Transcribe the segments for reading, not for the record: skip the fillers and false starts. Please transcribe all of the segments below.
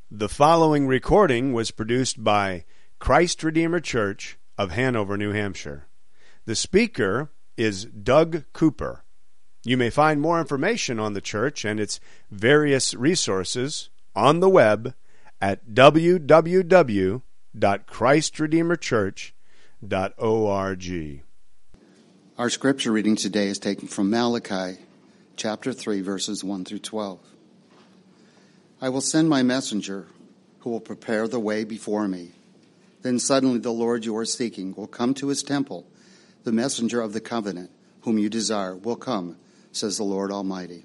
The following recording was produced by Christ Redeemer Church of Hanover, New Hampshire. The speaker is Doug Cooper. You may find more information on the church and its various resources on the web at www.christredeemerchurch.org. Our scripture reading today is taken from Malachi, chapter 3, verses 1 through 12. I will send my messenger who will prepare the way before me. Then suddenly the Lord you are seeking will come to his temple. The messenger of the covenant whom you desire will come, says the Lord Almighty.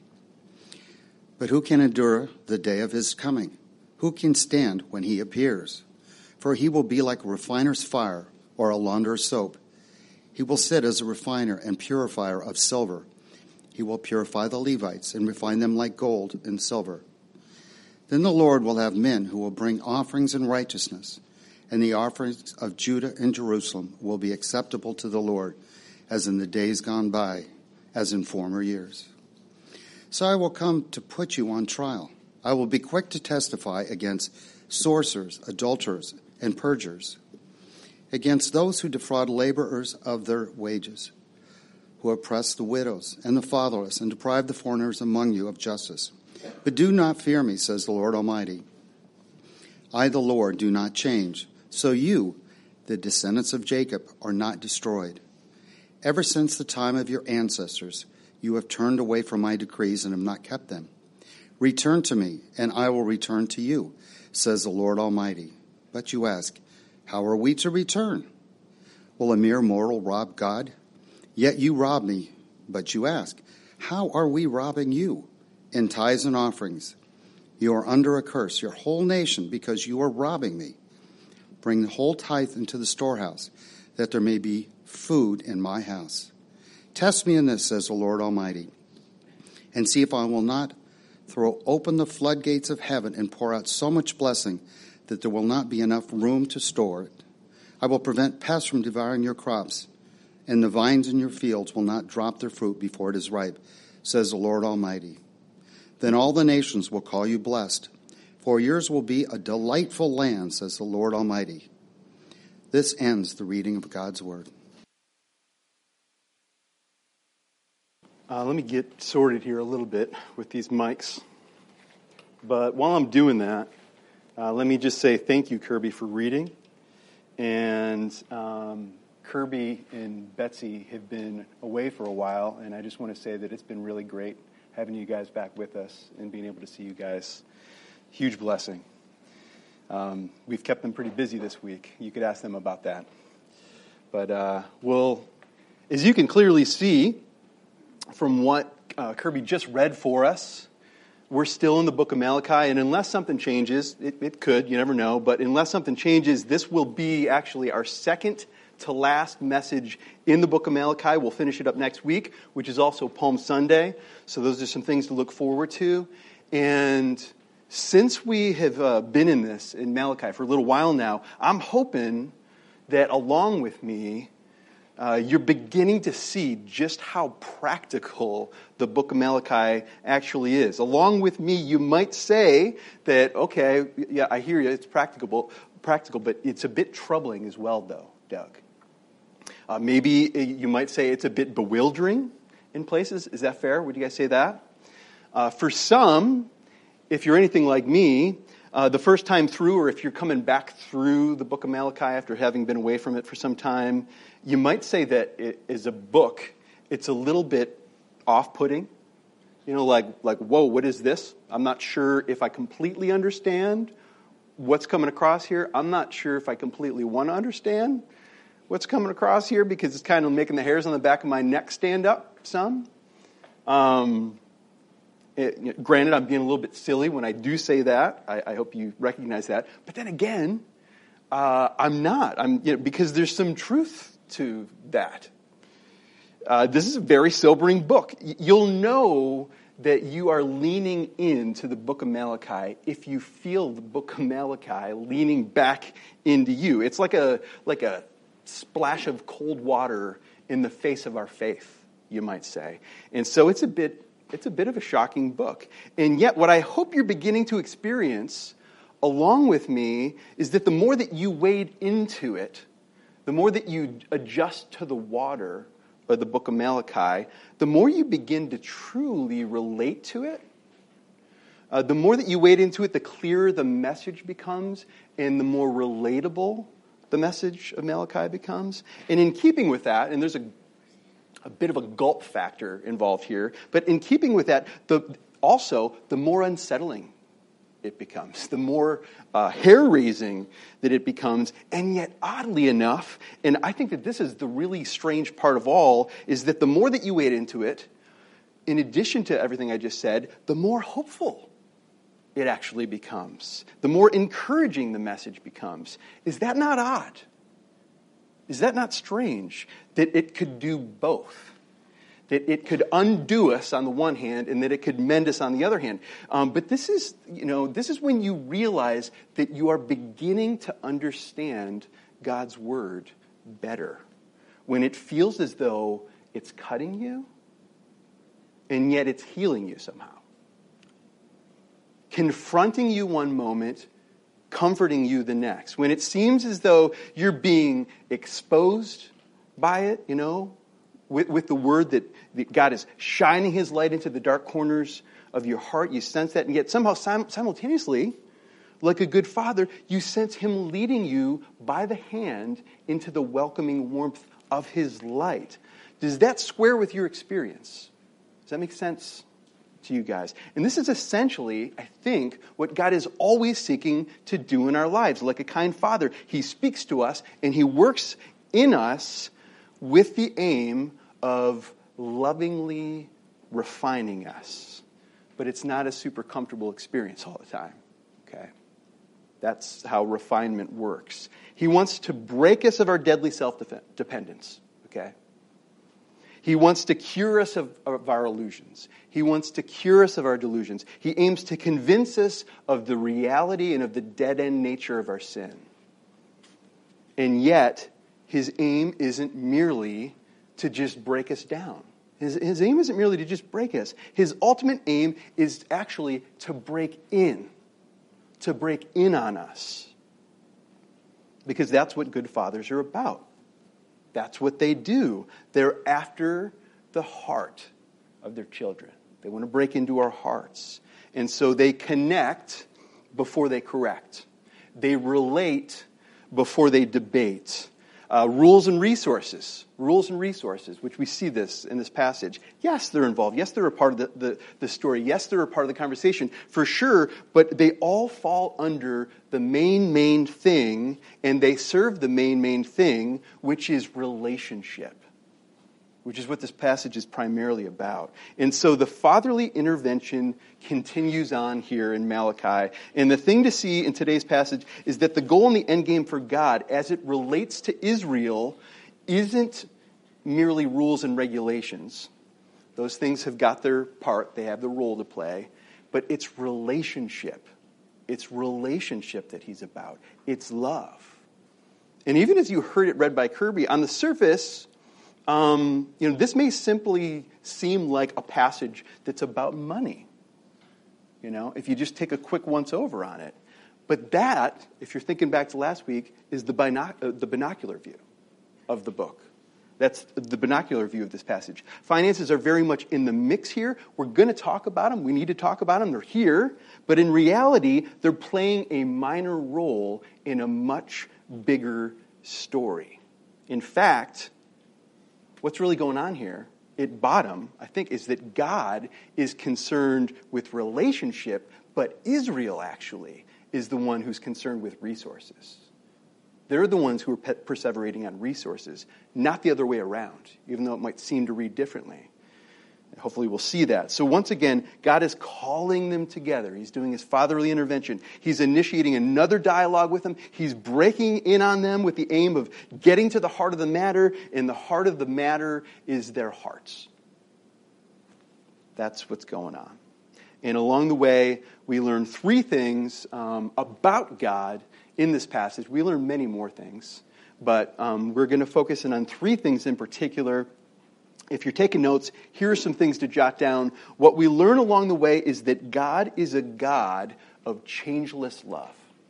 But who can endure the day of his coming? Who can stand when he appears? For he will be like a refiner's fire or a launderer's soap. He will sit as a refiner and purifier of silver. He will purify the Levites and refine them like gold and silver. Then the Lord will have men who will bring offerings in righteousness, and the offerings of Judah and Jerusalem will be acceptable to the Lord, as in the days gone by, as in former years. So I will come to put you on trial. I will be quick to testify against sorcerers, adulterers, and perjurers, against those who defraud laborers of their wages, who oppress the widows and the fatherless, and deprive the foreigners among you of justice. But do not fear me, says the Lord Almighty. I, the Lord, do not change. So you, the descendants of Jacob, are not destroyed. Ever since the time of your ancestors, you have turned away from my decrees and have not kept them. Return to me, and I will return to you, says the Lord Almighty. But you ask, how are we to return? Will a mere mortal rob God? Yet you rob me. But you ask, how are we robbing you? In tithes and offerings. You are under a curse, your whole nation, because you are robbing me. Bring the whole tithe into the storehouse, that there may be food in my house. Test me in this, says the Lord Almighty, and see if I will not throw open the floodgates of heaven and pour out so much blessing that there will not be enough room to store it. I will prevent pests from devouring your crops, and the vines in your fields will not drop their fruit before it is ripe, says the Lord Almighty. Then all the nations will call you blessed, for yours will be a delightful land, says the Lord Almighty. This ends the reading of God's Word. Let me get sorted here a little bit with these mics. But while I'm doing that, let me just say thank you, Kirby, for reading. And Kirby and Betsy have been away for a while, and I just want to say that it's been really great having you guys back with us and being able to see you guys. Huge blessing. We've kept them pretty busy this week. You could ask them about that. But, as you can clearly see from what Kirby just read for us, we're still in the book of Malachi, and unless something changes, it could, you never know, but unless something changes, this will be actually our second to last message in the book of Malachi. We'll finish it up next week, which is also Palm Sunday. So those are some things to look forward to. And since we have been in this, in Malachi, for a little while now, I'm hoping that along with me, you're beginning to see just how practical the book of Malachi actually is. Along with me, you might say that, okay, yeah, I hear you, it's practical, but it's a bit troubling as well, though, Doug. Maybe you might say it's a bit bewildering in places. Is that fair? Would you guys say that? For some, if you're anything like me, the first time through, or if you're coming back through the book of Malachi after having been away from it for some time, you might say that it is a book. It's a little bit off-putting. You know, like, whoa, what is this? I'm not sure if I completely understand what's coming across here. I'm not sure if I completely want to understand what's coming across here, because it's kind of making the hairs on the back of my neck stand up some. Granted, I'm being a little bit silly when I do say that. I hope you recognize that. But then again, I'm not. Because there's some truth to that. This is a very sobering book. You'll know that you are leaning into the book of Malachi if you feel the book of Malachi leaning back into you. It's like a splash of cold water in the face of our faith, you might say. And so it's a bit of a shocking book. And yet what I hope you're beginning to experience along with me is that the more that you wade into it, the more that you adjust to the water of the book of Malachi, the more you begin to truly relate to it. The more that you wade into it, the clearer the message becomes, and the more relatable the message of Malachi becomes. And in keeping with that, and there's a bit of a gulp factor involved here, but in keeping with that, also the more unsettling it becomes, the more hair-raising that it becomes, and yet oddly enough, and I think that this is the really strange part of all, is that the more that you wade into it, in addition to everything I just said, the more hopeful it actually becomes, the more encouraging the message becomes. Is that not odd? Is that not strange that it could do both? That it could undo us on the one hand and that it could mend us on the other hand. But this is when you realize that you are beginning to understand God's word better. When it feels as though it's cutting you and yet it's healing you somehow. Confronting you one moment, comforting you the next. When it seems as though you're being exposed by it, with the word that God is shining his light into the dark corners of your heart, you sense that, and yet somehow simultaneously, like a good father, you sense him leading you by the hand into the welcoming warmth of his light. Does that square with your experience? Does that make sense to you guys? And this is essentially, I think, what God is always seeking to do in our lives. Like a kind father, he speaks to us and he works in us with the aim of lovingly refining us. But it's not a super comfortable experience all the time. Okay? That's how refinement works. He wants to break us of our deadly self-dependence. Okay? He wants to cure us of our illusions. He wants to cure us of our delusions. He aims to convince us of the reality and of the dead-end nature of our sin. And yet, his aim isn't merely to just break us down. His aim isn't merely to just break us. His ultimate aim is actually to break in on us. Because that's what good fathers are about. That's what they do. They're after the heart of their children. They want to break into our hearts. And so they connect before they correct. They relate before they debate. Rules and resources, which we see this in this passage. Yes, they're involved. Yes, they're a part of the story. Yes, they're a part of the conversation, for sure, but they all fall under the main thing, and they serve the main thing, which is relationship, which is what this passage is primarily about. And so the fatherly intervention continues on here in Malachi. And the thing to see in today's passage is that the goal and the end game for God, as it relates to Israel, isn't merely rules and regulations. Those things have got their part. They have the role to play. But it's relationship. It's relationship that he's about. It's love. And even as you heard it read by Kirby, on the surface, this may simply seem like a passage that's about money. If you just take a quick once-over on it. But that, if you're thinking back to last week, is the binocular view of the book. That's the binocular view of this passage. Finances are very much in the mix here. We're going to talk about them. We need to talk about them. They're here. But in reality, they're playing a minor role in a much bigger story. In fact, what's really going on here at bottom, I think, is that God is concerned with relationship, but Israel actually is the one who's concerned with resources. They're the ones who are perseverating on resources, not the other way around, even though it might seem to read differently. Hopefully we'll see that. So once again, God is calling them together. He's doing his fatherly intervention. He's initiating another dialogue with them. He's breaking in on them with the aim of getting to the heart of the matter, and the heart of the matter is their hearts. That's what's going on. And along the way, we learn three things about God in this passage. We learn many more things, but we're going to focus in on three things in particular. If you're taking notes, here are some things to jot down. What we learn along the way is that God is a God of changeless love.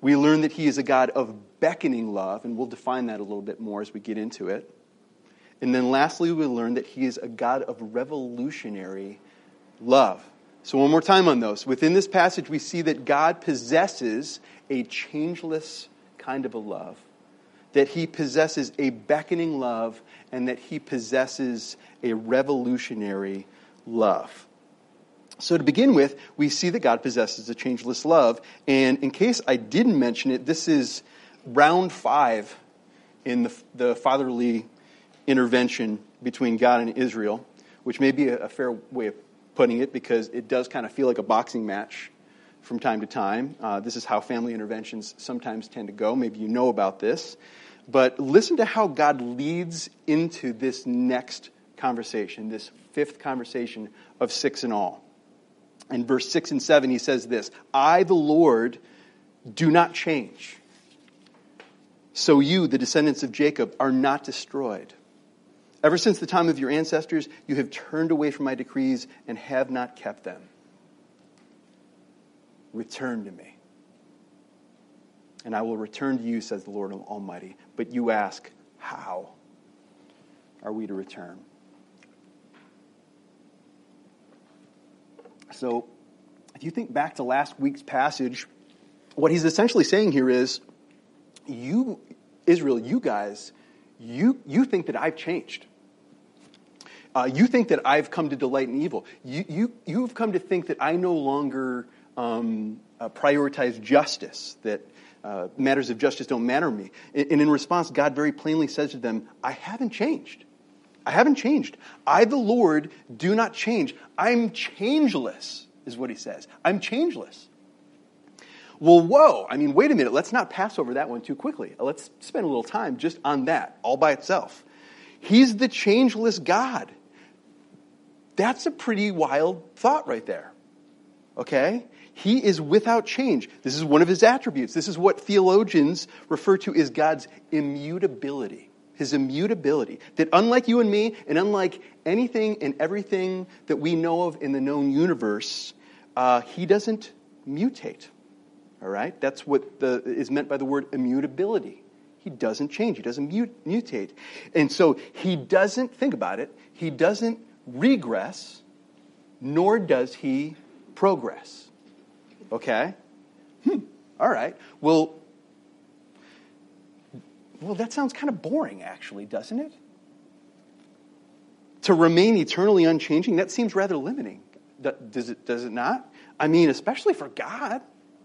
We learn that he is a God of beckoning love, and we'll define that a little bit more as we get into it. And then lastly, we learn that he is a God of revolutionary love. So one more time on those. Within this passage, we see that God possesses a changeless kind of a love, that he possesses a beckoning love, and that he possesses a revolutionary love. So to begin with, we see that God possesses a changeless love. And in case I didn't mention it, this is round 5 in the fatherly intervention between God and Israel, which may be a fair way of putting it because it does kind of feel like a boxing match from time to time. This is how family interventions sometimes tend to go. Maybe you know about this. But listen to how God leads into this next conversation, this 5th conversation of 6 in all. In verse 6 and 7, he says this, I, the Lord, do not change. So you, the descendants of Jacob, are not destroyed. Ever since the time of your ancestors, you have turned away from my decrees and have not kept them. Return to me, and I will return to you, says the Lord Almighty. But you ask, how are we to return? So, if you think back to last week's passage, what he's essentially saying here is, you, Israel, you guys, you think that I've changed. You think that I've come to delight in evil. You've come to think that I no longer prioritize justice, that matters of justice don't matter to me. And in response, God very plainly says to them, I haven't changed. I haven't changed. I, the Lord, do not change. I'm changeless, is what he says. I'm changeless. Well, whoa. I mean, wait a minute. Let's not pass over that one too quickly. Let's spend a little time just on that, all by itself. He's the changeless God. That's a pretty wild thought right there. Okay? He is without change. This is one of his attributes. This is what theologians refer to as God's immutability. His immutability. That unlike you and me, and unlike anything and everything that we know of in the known universe, he doesn't mutate. All right? That's what is meant by the word immutability. He doesn't change. He doesn't mutate. And so he doesn't, think about it, he doesn't regress, nor does he progress. Okay? All right. Well, that sounds kind of boring, actually, doesn't it? To remain eternally unchanging, that seems rather limiting. Does it not? I mean, especially for God.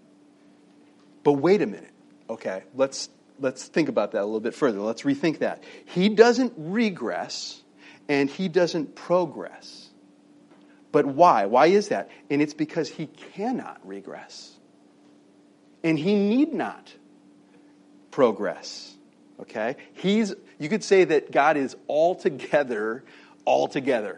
But wait a minute. Okay, let's think about that a little bit further. Let's rethink that. He doesn't regress, and he doesn't progress. But why? Why is that? And it's because he cannot regress. And he need not progress. Okay? You could say that God is altogether. All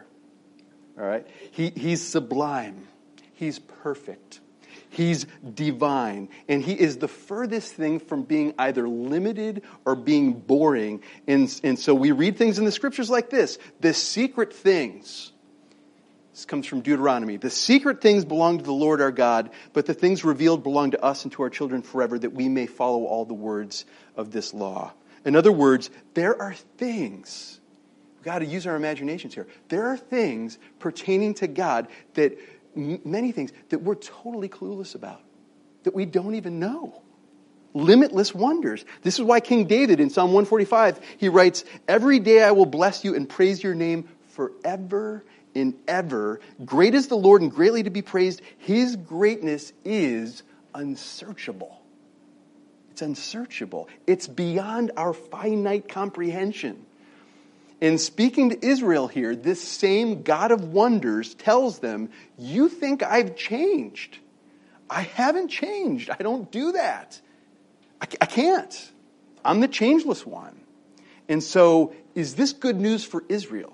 right? He's sublime. He's perfect. He's divine. And he is the furthest thing from being either limited or being boring. And so we read things in the scriptures like this. The secret things. This comes from Deuteronomy. The secret things belong to the Lord our God, but the things revealed belong to us and to our children forever, that we may follow all the words of this law. In other words, there are things. We've got to use our imaginations here. There are things pertaining to God that many things that we're totally clueless about, that we don't even know. Limitless wonders. This is why King David in Psalm 145, he writes, every day I will bless you and praise your name forever and ever. Great is the Lord and greatly to be praised. His greatness is unsearchable. It's unsearchable. It's beyond our finite comprehension. In speaking to Israel here, this same God of wonders tells them, you think I've changed. I haven't changed. I don't do that. I can't. I'm the changeless one. And so, is this good news for Israel?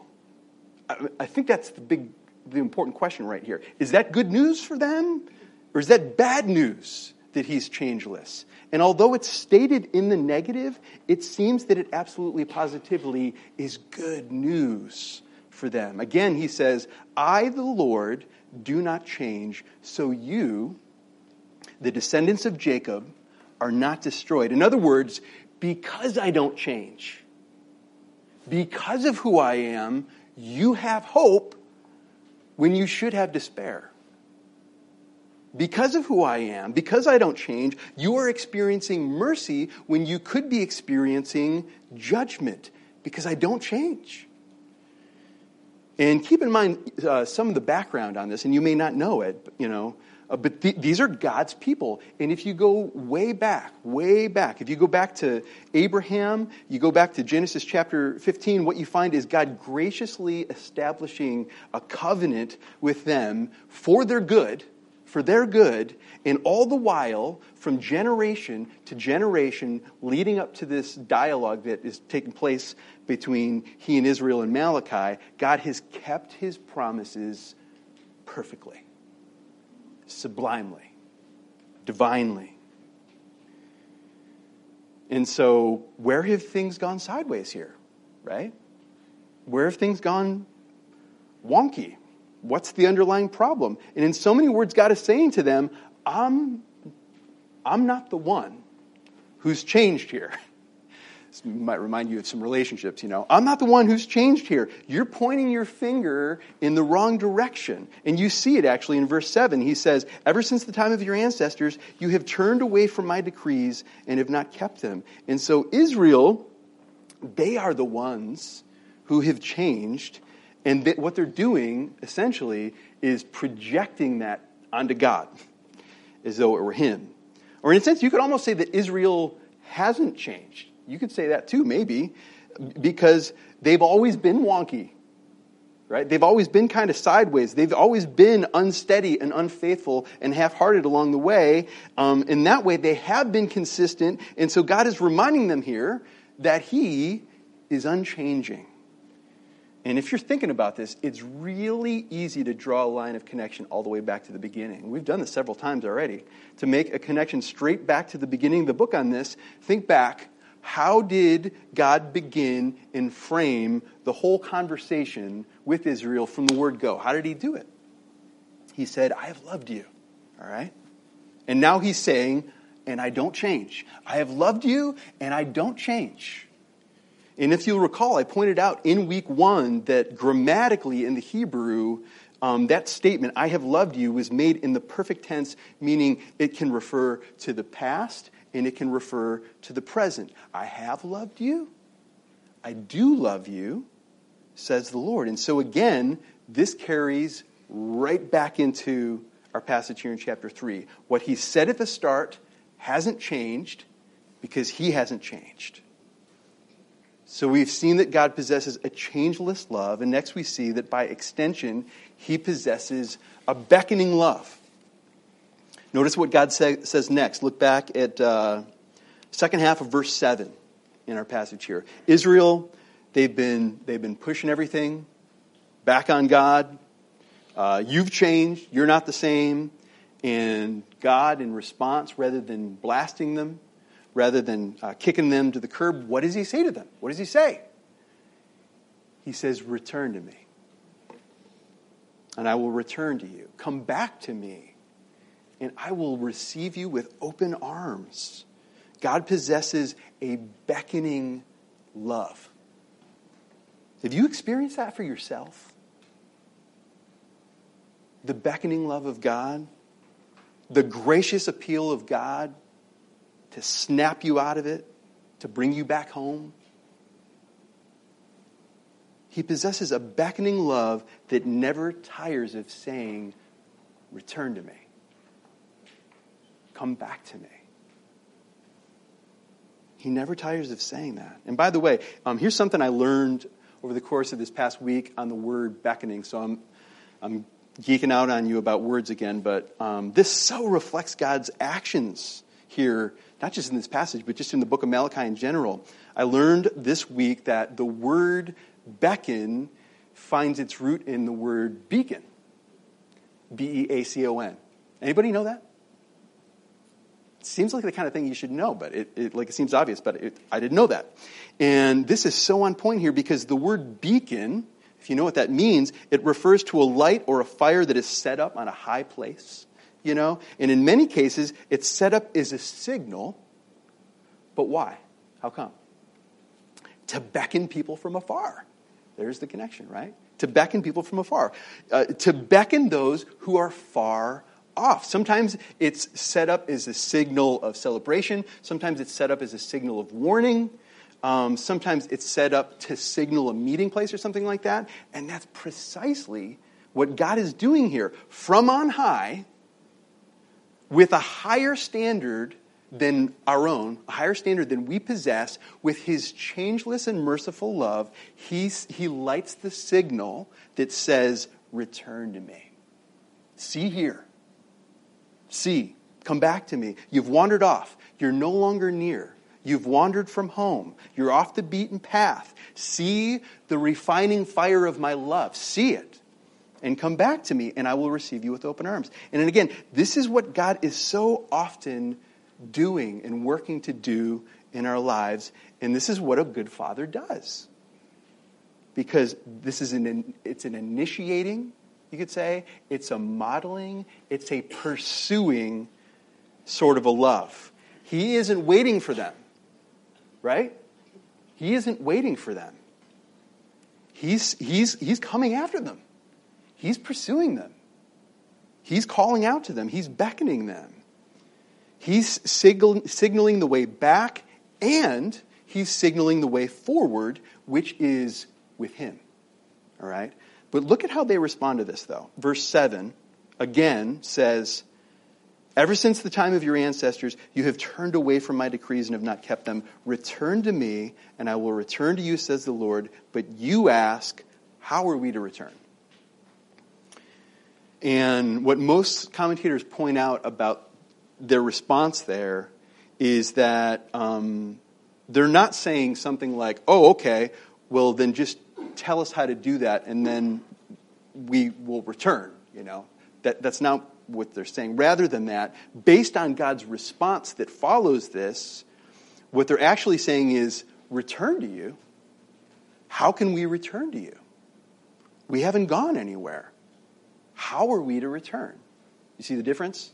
I think that's the important question right here. Is that good news for them? Or is that bad news that he's changeless? And although it's stated in the negative, it seems that it absolutely positively is good news for them. Again, he says, I, the Lord, do not change, so you, the descendants of Jacob, are not destroyed. In other words, because I don't change, because of who I am, you have hope when you should have despair. Because of who I am, because I don't change, you are experiencing mercy when you could be experiencing judgment, because I don't change. And keep in mind some of the background on this, and you may not know it, but these are God's people. And if you go way back, if you go back to Abraham, you go back to Genesis chapter 15, what you find is God graciously establishing a covenant with them for their good, and all the while, from generation to generation, leading up to this dialogue that is taking place between he and Israel and Malachi, God has kept his promises perfectly, sublimely, divinely. And so, where have things gone sideways here, right? Where have things gone wonky? What's the underlying problem? And in so many words, God is saying to them, I'm not the one who's changed here. This might remind you of some relationships, I'm not the one who's changed here. You're pointing your finger in the wrong direction. And you see it actually in verse 7. He says, ever since the time of your ancestors, you have turned away from my decrees and have not kept them. And so Israel, they are the ones who have changed. And what they're doing, essentially, is projecting that onto God, as though it were him. Or in a sense, you could almost say that Israel hasn't changed. You could say that too, maybe, because they've always been wonky, right? They've always been kind of sideways. They've always been unsteady and unfaithful and half-hearted along the way. In that way, they have been consistent. And so God is reminding them here that he is unchanging. And if you're thinking about this, it's really easy to draw a line of connection all the way back to the beginning. We've done this several times already. To make a connection straight back to the beginning of the book on this, think back. How did God begin and frame the whole conversation with Israel from the word go? How did he do it? He said, I have loved you. All right? And now he's saying, and I don't change. I have loved you, and I don't change. And if you'll recall, I pointed out in week 1 that grammatically in the Hebrew, that statement, I have loved you, was made in the perfect tense, meaning it can refer to the past and it can refer to the present. I have loved you. I do love you, says the Lord. And so again, this carries right back into our passage here in chapter 3. What he said at the start hasn't changed because he hasn't changed. So we've seen that God possesses a changeless love, and next we see that by extension, he possesses a beckoning love. Notice what God says next. Look back at second half of verse 7 in our passage here. Israel, they've been pushing everything back on God. You've changed. You're not the same. And God, in response, rather than blasting them, rather than kicking them to the curb, what does he say to them? What does he say? He says, return to me, and I will return to you. Come back to me, and I will receive you with open arms. God possesses a beckoning love. Have you experienced that for yourself? The beckoning love of God? The gracious appeal of God to snap you out of it, to bring you back home. He possesses a beckoning love that never tires of saying, return to me. Come back to me. He never tires of saying that. And by the way, here's something I learned over the course of this past week on the word beckoning. So I'm geeking out on you about words again, but this so reflects God's actions here, not just in this passage, but just in the book of Malachi in general. I learned this week that the word beckon finds its root in the word beacon. B-E-A-C-O-N. Anybody know that? It seems like the kind of thing you should know, but it seems obvious, but I didn't know that. And this is so on point here because the word beacon, if you know what that means, it refers to a light or a fire that is set up on a high place. And in many cases, it's set up as a signal But why? How come? To beckon people from afar. There's the connection, right? To beckon people from afar. To beckon those who are far off. Sometimes it's set up as a signal of celebration. Sometimes it's set up as a signal of warning. Sometimes it's set up to signal a meeting place or something like that. And that's precisely what God is doing here. From on high, with a higher standard than our own, a higher standard than we possess, with his changeless and merciful love, he lights the signal that says, return to me. See here. See, come back to me. You've wandered off. You're no longer near. You've wandered from home. You're off the beaten path. See the refining fire of my love. See it. And come back to me, and I will receive you with open arms. And then again, this is what God is so often doing and working to do in our lives. And this is what a good father does. Because this is it's an initiating, you could say. It's a modeling. It's a pursuing sort of a love. He isn't waiting for them. Right? He isn't waiting for them. He's coming after them. He's pursuing them. He's calling out to them. He's beckoning them. He's signaling the way back, and he's signaling the way forward, which is with him. All right? But look at how they respond to this, though. Verse 7, again, says, ever since the time of your ancestors, you have turned away from my decrees and have not kept them. Return to me, and I will return to you, says the Lord. But you ask, how are we to return? And what most commentators point out about their response there is that they're not saying something like, oh, okay, well, then just tell us how to do that, and then we will return, That's not what they're saying. Rather than that, based on God's response that follows this, what they're actually saying is, return to you. How can we return to you? We haven't gone anywhere. How are we to return? You see the difference?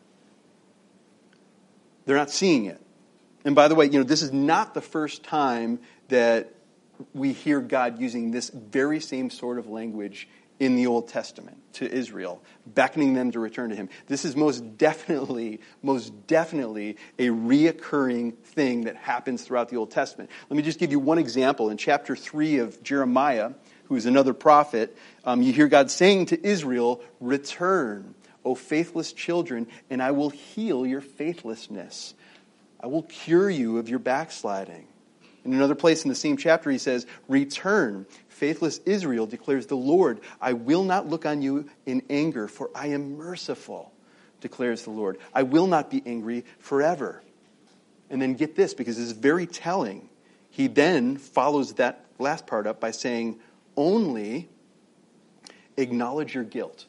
They're not seeing it. And by the way, this is not the first time that we hear God using this very same sort of language in the Old Testament to Israel, beckoning them to return to him. This is most definitely a reoccurring thing that happens throughout the Old Testament. Let me just give you one example. In chapter 3 of Jeremiah, who is another prophet, you hear God saying to Israel, return, O faithless children, and I will heal your faithlessness. I will cure you of your backsliding. In another place in the same chapter, he says, return, faithless Israel, declares the Lord. I will not look on you in anger, for I am merciful, declares the Lord. I will not be angry forever. And then get this, because this is very telling. He then follows that last part up by saying, only acknowledge your guilt,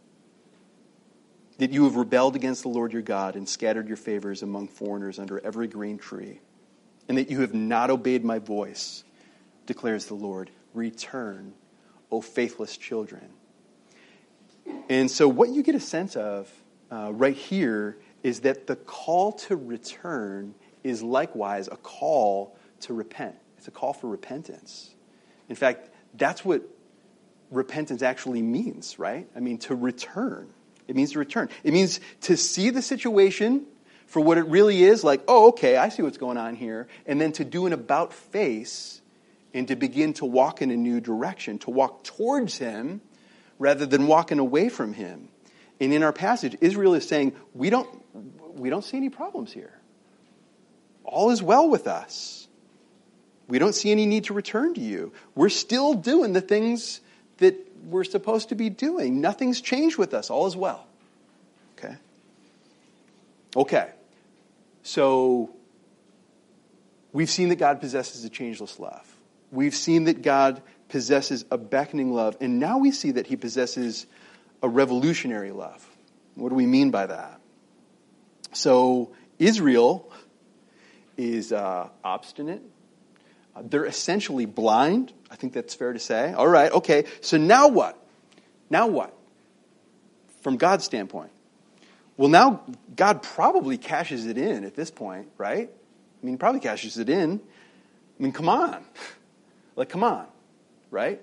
that you have rebelled against the Lord your God and scattered your favors among foreigners under every green tree, and that you have not obeyed my voice, declares the Lord. Return, O faithless children. And so what you get a sense of right here is that the call to return is likewise a call to repent. It's a call for repentance. In fact, that's what repentance actually means, right? I mean, to return. It means to return. It means to see the situation for what it really is, like, oh, okay, I see what's going on here, and then to do an about face and to begin to walk in a new direction, to walk towards him rather than walking away from him. And in our passage, Israel is saying, we don't see any problems here. All is well with us. We don't see any need to return to you. We're still doing the things that we're supposed to be doing. Nothing's changed with us. All is well. Okay. So we've seen that God possesses a changeless love. We've seen that God possesses a beckoning love. And now we see that he possesses a revolutionary love. What do we mean by that? So Israel is obstinate. They're essentially blind. I think that's fair to say. All right, okay. So now what? Now what? From God's standpoint. Well, now God probably cashes it in at this point, right? I mean, he probably cashes it in. I mean, come on. Like, come on, right?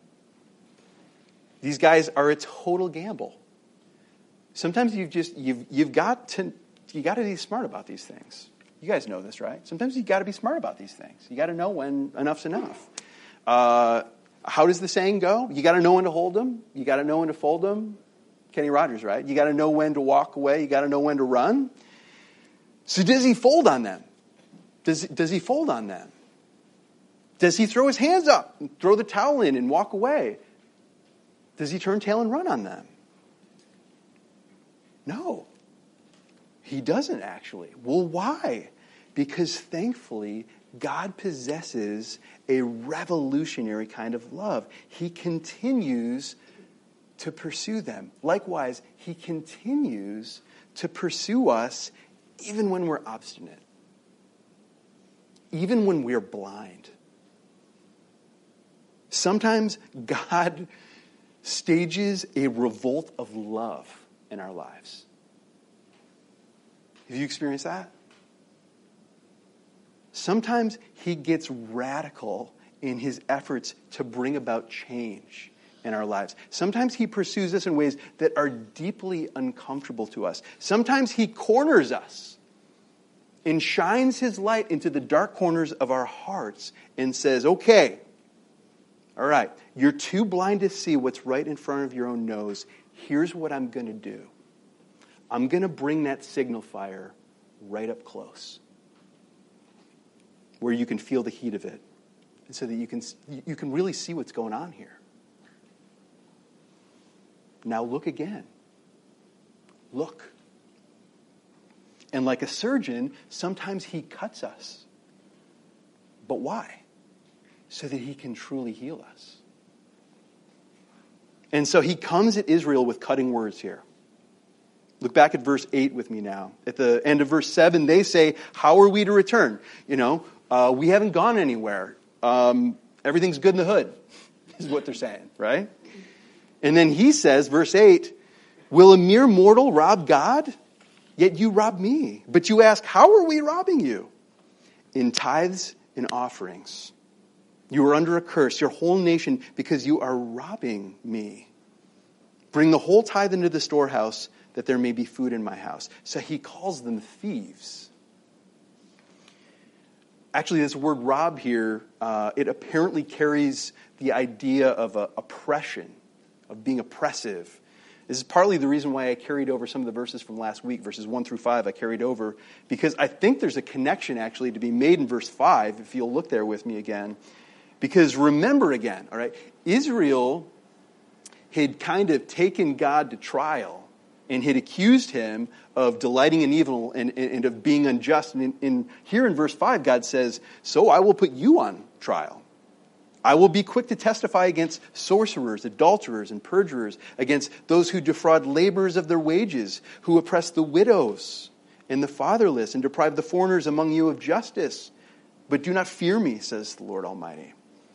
These guys are a total gamble. Sometimes you've got to be smart about these things. You guys know this, right? Sometimes you've got to be smart about these things. You got to know when enough's enough. How does the saying go? You got to know when to hold them. You got to know when to fold them. Kenny Rogers, right? You got to know when to walk away. You got to know when to run. So does he fold on them? Does he fold on them? Does he throw his hands up and throw the towel in and walk away? Does he turn tail and run on them? No. He doesn't actually. Well, why? Because thankfully, God possesses a revolutionary kind of love. He continues to pursue them. Likewise, he continues to pursue us even when we're obstinate. Even when we're blind. Sometimes God stages a revolt of love in our lives. Have you experienced that? Sometimes he gets radical in his efforts to bring about change in our lives. Sometimes he pursues us in ways that are deeply uncomfortable to us. Sometimes he corners us and shines his light into the dark corners of our hearts and says, okay, all right, you're too blind to see what's right in front of your own nose. Here's what I'm going to do. I'm going to bring that signal fire right up close, where you can feel the heat of it, and so that you can really see what's going on here. Now look again. Look. And like a surgeon, sometimes he cuts us. But why? So that he can truly heal us. And so he comes at Israel with cutting words here. Look back at verse 8 with me now. At the end of verse 7, they say, how are we to return? We haven't gone anywhere. Everything's good in the hood, is what they're saying, right? And then he says, verse 8, will a mere mortal rob God? Yet you rob me. But you ask, how are we robbing you? In tithes and offerings. You are under a curse, your whole nation, because you are robbing me. Bring the whole tithe into the storehouse, that there may be food in my house. So he calls them thieves. Actually, this word rob here, it apparently carries the idea of oppression, of being oppressive. This is partly the reason why I carried over some of the verses from last week, verses 1 through 5 I carried over, because I think there's a connection actually to be made in verse 5, if you'll look there with me again. Because remember again, all right, Israel had kind of taken God to trial and had accused him of delighting in evil and of being unjust. And here in verse 5, God says, so I will put you on trial. I will be quick to testify against sorcerers, adulterers, and perjurers, against those who defraud laborers of their wages, who oppress the widows and the fatherless, and deprive the foreigners among you of justice. But do not fear me, says the Lord Almighty.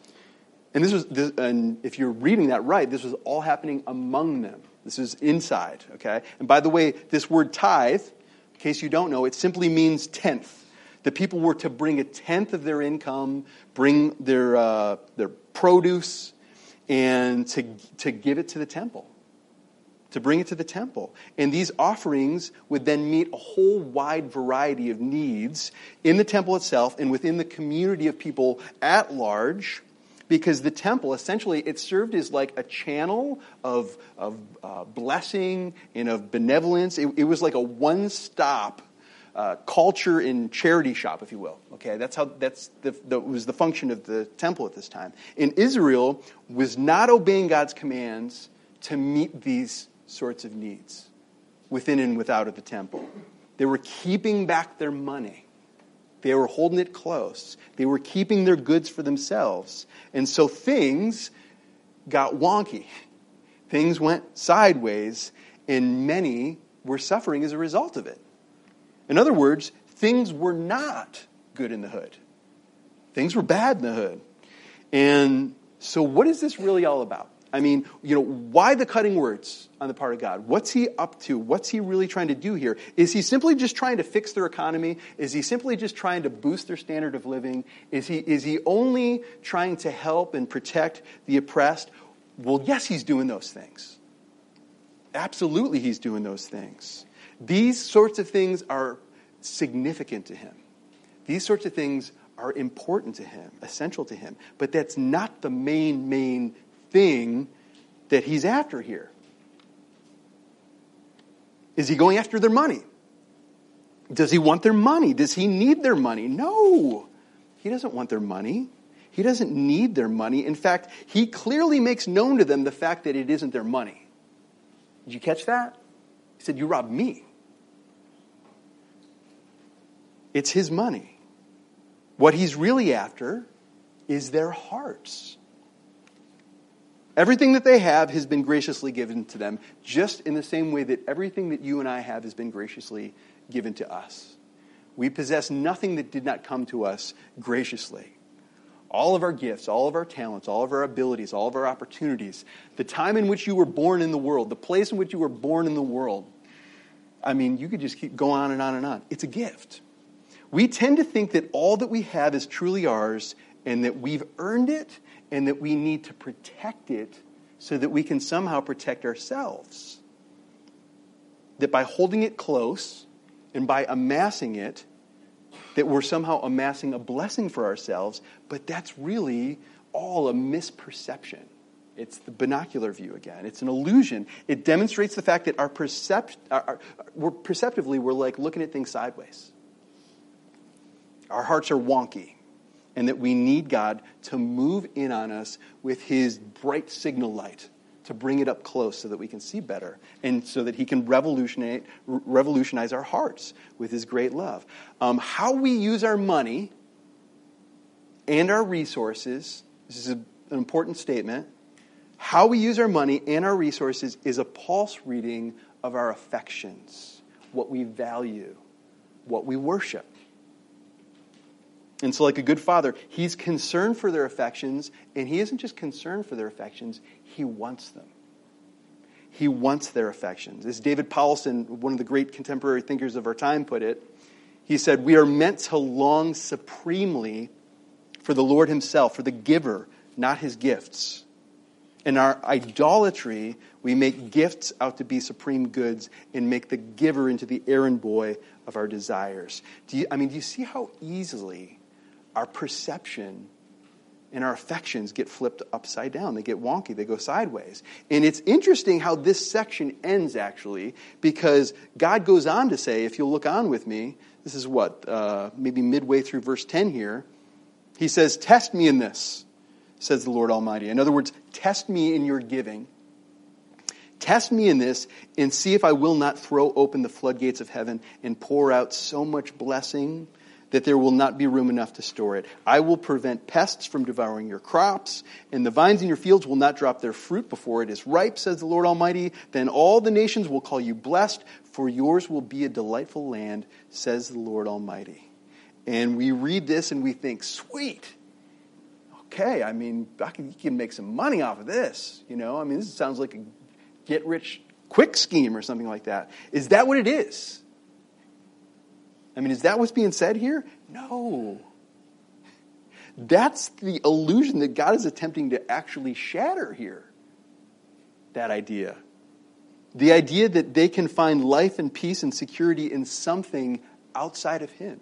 And if you're reading that right, this was all happening among them. This is inside, okay? And by the way, this word tithe, in case you don't know, it simply means tenth. The people were to bring a tenth of their income, bring their produce, and to give it to the temple. To bring it to the temple. And these offerings would then meet a whole wide variety of needs in the temple itself and within the community of people at large. Because the temple, essentially, it served as like a channel of blessing and of benevolence. It was like a one-stop culture and charity shop, if you will. Okay, that was the function of the temple at this time. And Israel was not obeying God's commands to meet these sorts of needs within and without of the temple. They were keeping back their money. They were holding it close. They were keeping their goods for themselves. And so things got wonky. Things went sideways, and many were suffering as a result of it. In other words, things were not good in the hood. Things were bad in the hood. And so what is this really all about? I mean, why the cutting words on the part of God? What's he up to? What's he really trying to do here? Is he simply just trying to fix their economy? Is he simply just trying to boost their standard of living? Is he only trying to help and protect the oppressed? Well, yes, he's doing those things. Absolutely, he's doing those things. These sorts of things are significant to him. These sorts of things are important to him, essential to him. But that's not the main thing that he's after here. Is he going after their money? Does he want their money? Does he need their money? No. He doesn't want their money. He doesn't need their money. In fact, he clearly makes known to them the fact that it isn't their money. Did you catch that? He said, you robbed me. It's his money. What he's really after is their hearts. Everything that they have has been graciously given to them, just in the same way that everything that you and I have has been graciously given to us. We possess nothing that did not come to us graciously. All of our gifts, all of our talents, all of our abilities, all of our opportunities, the time in which you were born in the world, the place in which you were born in the world. I mean, you could just keep going on and on and on. It's a gift. We tend to think that all that we have is truly ours and that we've earned it and that we need to protect it so that we can somehow protect ourselves. That by holding it close and by amassing it, that we're somehow amassing a blessing for ourselves, but that's really all a misperception. It's the binocular view again. It's an illusion. It demonstrates the fact that perceptively we're like looking at things sideways. Our hearts are wonky, and that we need God to move in on us with his bright signal light to bring it up close so that we can see better and so that he can revolutionize our hearts with his great love. How we use our money and our resources, this is an important statement, how we use our money and our resources is a pulse reading of our affections, what we value, what we worship. And so like a good father, he's concerned for their affections, and he isn't just concerned for their affections, he wants them. He wants their affections. As David Powlison, one of the great contemporary thinkers of our time, put it, he said, we are meant to long supremely for the Lord himself, for the giver, not his gifts. In our idolatry, we make gifts out to be supreme goods and make the giver into the errand boy of our desires. Do you see how easily our perception and our affections get flipped upside down? They get wonky. They go sideways. And it's interesting how this section ends, actually, because God goes on to say, if you'll look on with me, this is maybe midway through verse 10 here. He says, test me in this, says the Lord Almighty. In other words, test me in your giving. Test me in this and see if I will not throw open the floodgates of heaven and pour out so much blessing that there will not be room enough to store it. I will prevent pests from devouring your crops, and the vines in your fields will not drop their fruit before it is ripe, says the Lord Almighty. Then all the nations will call you blessed, for yours will be a delightful land, says the Lord Almighty. And we read this and we think, sweet. Okay, you can make some money off of this. This sounds like a get-rich-quick scheme or something like that. Is that what it is? Is that what's being said here? No. That's the illusion that God is attempting to actually shatter here. That idea. The idea that they can find life and peace and security in something outside of him.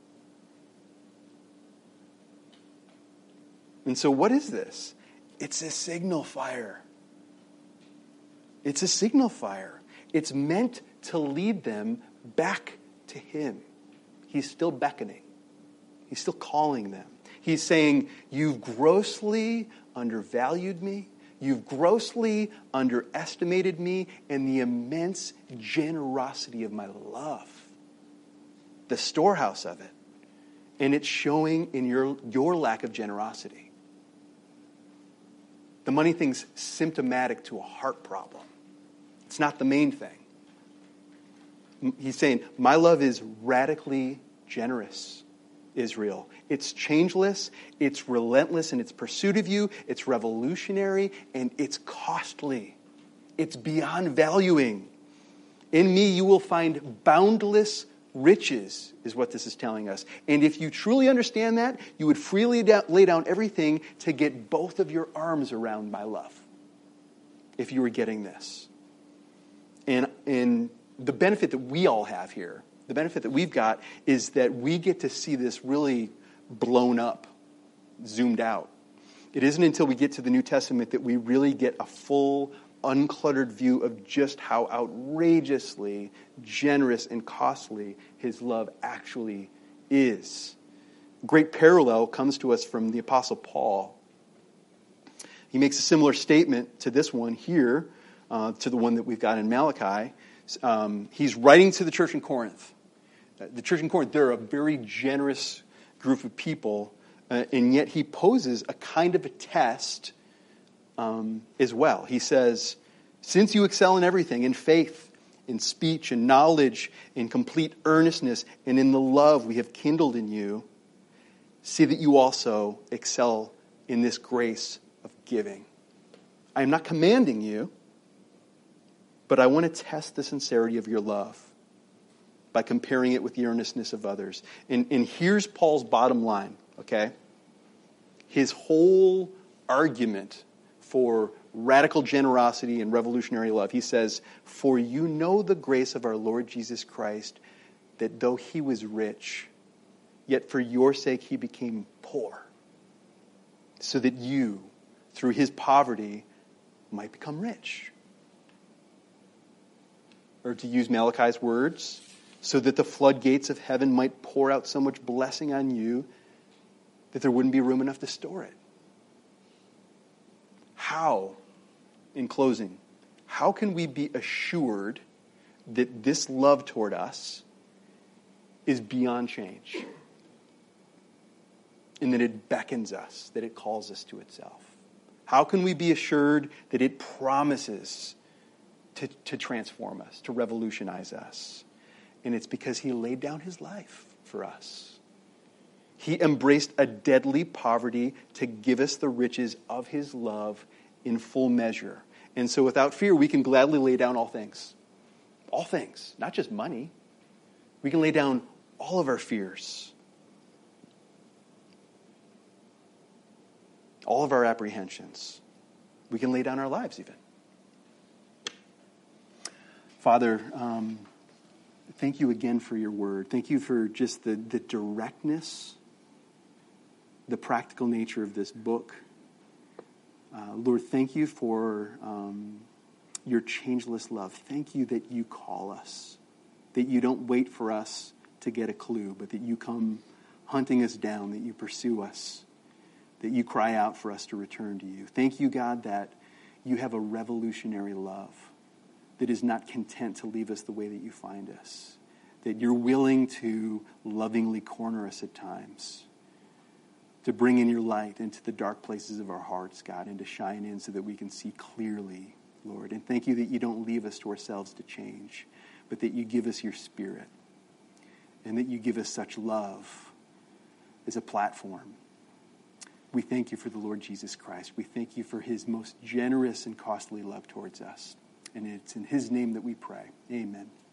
And so what is this? It's a signal fire. It's a signal fire. It's meant to lead them back to him. He's still beckoning. He's still calling them. He's saying, you've grossly undervalued me. You've grossly underestimated me and the immense generosity of my love. The storehouse of it. And it's showing in your lack of generosity. The money thing's symptomatic to a heart problem. It's not the main thing. He's saying, my love is radically generous. Israel. It's changeless, it's relentless in its pursuit of you, it's revolutionary, and it's costly. It's beyond valuing. In me you will find boundless riches, is what this is telling us. And if you truly understand that, you would freely lay down everything to get both of your arms around my love, if you were getting this. And the benefit that we all have here, the benefit that we've got, is that we get to see this really blown up, zoomed out. It isn't until we get to the New Testament that we really get a full, uncluttered view of just how outrageously generous and costly his love actually is. Great parallel comes to us from the Apostle Paul. He makes a similar statement to this one here, to the one that we've got in Malachi. He's writing to the church in Corinth. The church in Corinth, they're a very generous group of people, and yet he poses a kind of a test as well. He says, since you excel in everything, in faith, in speech, in knowledge, in complete earnestness, and in the love we have kindled in you, see that you also excel in this grace of giving. I am not commanding you, but I want to test the sincerity of your love by comparing it with the earnestness of others. And here's Paul's bottom line, okay? His whole argument for radical generosity and revolutionary love. He says, for you know the grace of our Lord Jesus Christ, that though he was rich, yet for your sake he became poor, so that you, through his poverty, might become rich. Or to use Malachi's words, so that the floodgates of heaven might pour out so much blessing on you that there wouldn't be room enough to store it. How, in closing, how can we be assured that this love toward us is beyond change? And that it beckons us, that it calls us to itself? How can we be assured that it promises to transform us, to revolutionize us? And it's because he laid down his life for us. He embraced a deadly poverty to give us the riches of his love in full measure. And so without fear, we can gladly lay down all things. All things, not just money. We can lay down all of our fears. All of our apprehensions. We can lay down our lives even. Father, thank you again for your word. Thank you for just the directness, the practical nature of this book. Lord, thank you for your changeless love. Thank you that you call us, that you don't wait for us to get a clue, but that you come hunting us down, that you pursue us, that you cry out for us to return to you. Thank you, God, that you have a revolutionary love that is not content to leave us the way that you find us, that you're willing to lovingly corner us at times, to bring in your light into the dark places of our hearts, God, and to shine in so that we can see clearly, Lord. And thank you that you don't leave us to ourselves to change, but that you give us your Spirit, and that you give us such love as a platform. We thank you for the Lord Jesus Christ. We thank you for his most generous and costly love towards us. And it's in his name that we pray. Amen.